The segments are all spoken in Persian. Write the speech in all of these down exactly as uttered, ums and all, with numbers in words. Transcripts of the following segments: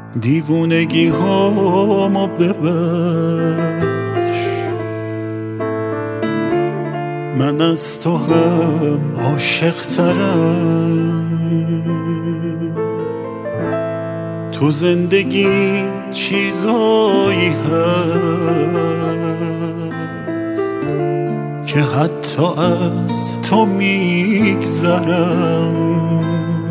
دیوونگی هامو ببخش، من از تو هم عاشق ترم. تو زندگی چیزایی هست که حتی از تو میگذرم.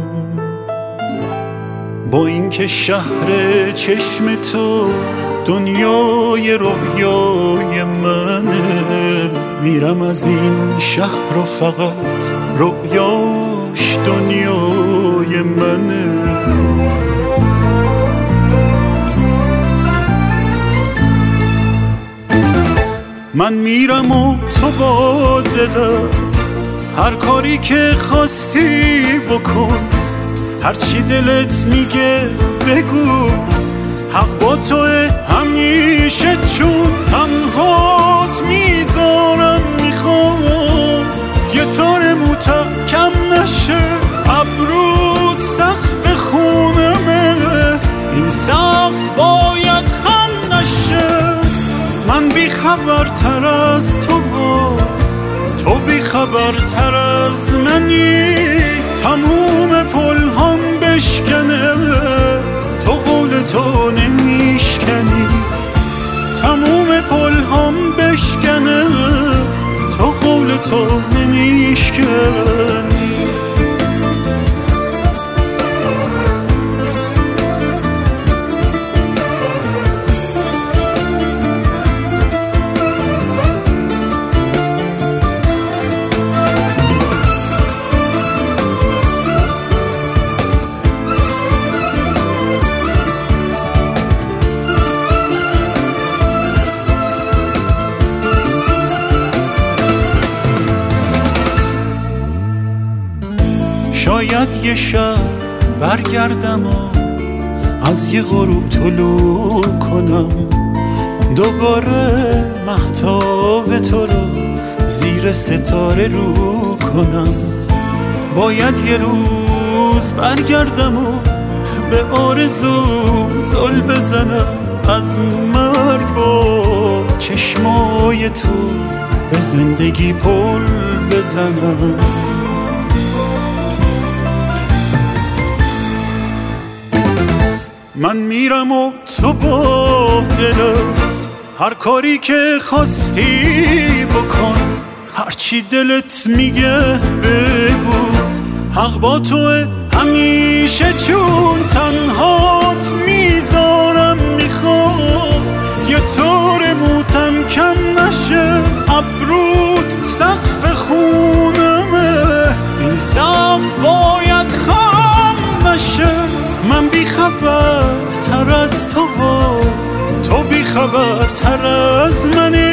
با اینکه شهر چشم تو دنیای رویای منه، میرم از این شهر و فقط رویاش دنیای منه. من میرم و تو با دلم هر کاری که خواستی بکن، هرچی دلت میگه بگو، حق با توه همیشه، چون تنهات میذارم. میخوام یه تار موتم کم نشه، ابرود سقف خونمه، این سقف باید خم نشه. من بی خبرتر از تو، تو بی خبرتر از منی. تموم پل هم بشکنه، تو قول تو نمیشکنی. تموم پل هم بشکنه، تو قول تو نمیشکنی. شاید یه شب برگردم و از یه غروب طلوع کنم، دوباره مهتاب تو رو زیر ستاره رو کنم. باید یه روز برگردم و به آرزوم زل بزنم، از مرگ با چشمای تو به زندگی پل بزنم. من میرم و تو با دلم هر کاری که خواستی بکن، هرچی دلت میگه بگو، حق با توه همیشه، چون تنهات میذارم. میخوام یه طور موتم کم نشه، ابرود سقف خونمه، این سقف باید خم نشه. من بی خبر تر از تو، تو بی خبر تر از منی.